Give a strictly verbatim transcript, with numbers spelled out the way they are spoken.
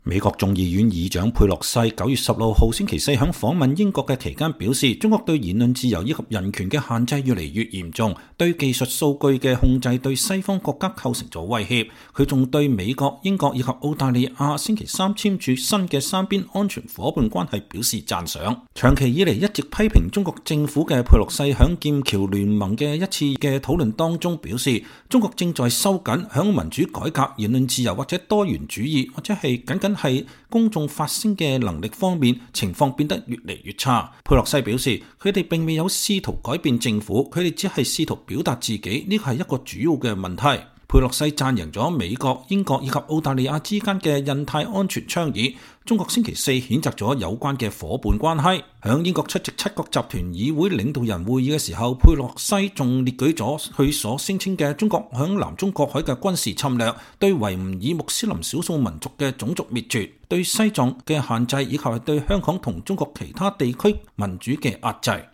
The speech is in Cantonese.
美國眾議院議長佩洛西九月十六號星期四喺訪問英國嘅期間表示，中國對言論自由以及人權嘅限制越嚟越嚴重，對技術數據嘅控制對西方國家構成咗威脅。佢仲對美國、英國以及澳大利亞星期三簽署新嘅三邊安全夥伴關係表示讚賞。長期以嚟一直批評中國政府嘅佩洛西喺劍橋聯盟嘅一次嘅討論當中表示，中國正在收緊喺民主改革、言論自由或者多元主義或者係僅僅係公眾發聲嘅能力方面，情況變得越嚟越差。佩洛西表示，佢哋並未有試圖改變政府，佢哋只係試圖表達自己，呢個係一個主要嘅問題。佩洛西讚揚咗美國、英國以及澳大利亞之間嘅印太安全倡議。中國星期四譴責咗有關嘅夥伴關係。響英國出席七國集團議會領導人會議嘅時候，佩洛西仲列舉咗佢所聲稱嘅中國響南中國海嘅軍事侵略、對維吾爾穆斯林少數民族嘅種族滅絕、對西藏嘅限制，以及係對香港同中國其他地區民主嘅壓制。